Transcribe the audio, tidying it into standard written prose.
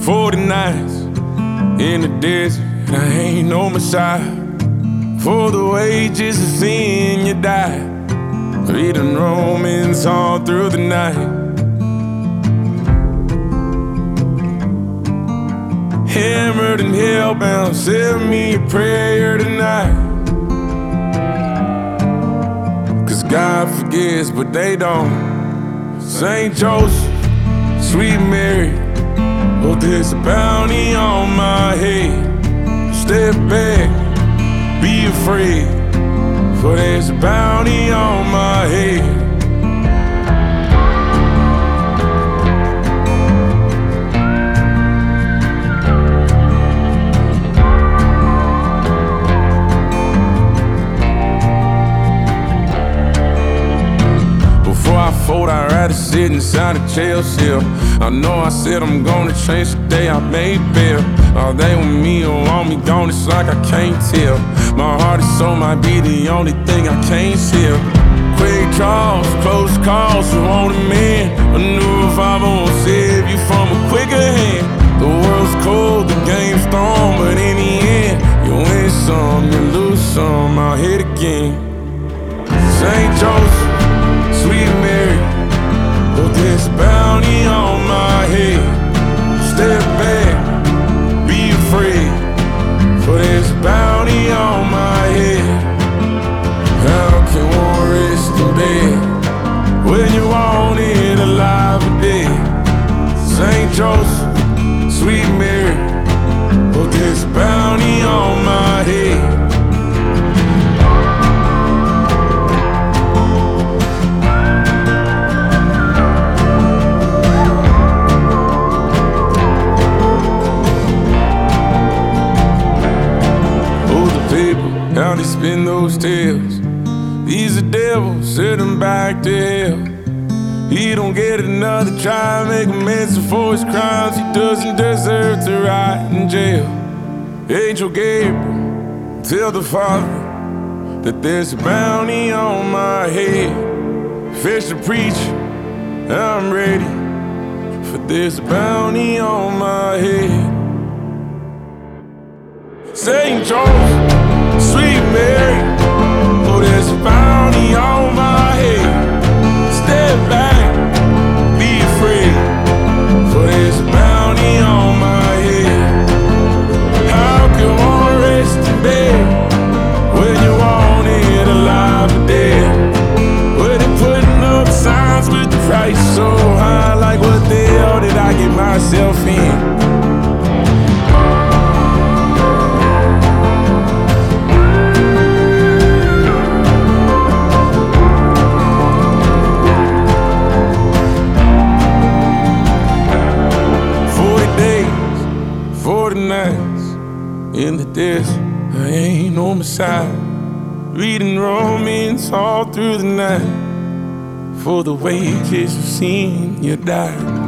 40 nights in the desert, I ain't no Messiah. For the wages of sin you died, reading Romans all through the night. Hammered and hellbound, send me a prayer tonight. Cause God forgives, but they don't. St. Joseph, sweet Mary, oh, there's a bounty on my head. Step back, be afraid, for there's a bounty on my head. Before I fold, I'd rather sit inside a jail cell. I know I said I'm gonna change the day I made bail. Are they with me or want me gone? It's like I can't tell. My heart and soul might be the only thing I can't seal. Quick draws, close calls, you want a man. A new revolver won't save you from a quicker hand. The world's cold, the game's strong, but in the end, you win some, you lose some, I'll hit again. St. Joseph, sweet Mary, oh, there's a bounty on my head. Step back, be afraid, for there's a bounty on my head. How can one rest in bed when you want it alive or dead? St. Joseph, sweet Mary, oh, there's a bounty on my head. How they spin those tales. He's a devil, send him back to hell. He don't get another try, make amends for his crimes. He doesn't deserve to rot in jail. Angel Gabriel, tell the Father that there's a bounty on my head. Fetch the preacher, I'm ready, for there's a bounty on my head. St. Joseph, sweet Mary, oh, there's a bounty on my head. Step back, be afraid, for there's a bounty on my head. How can one rest in bed when you want it alive or dead? When they're putting up signs with the price so high, like what the hell did I get myself in? 40 nights in the desert, I ain't no Messiah. Reading Romans all through the night, for the wages of sin you died.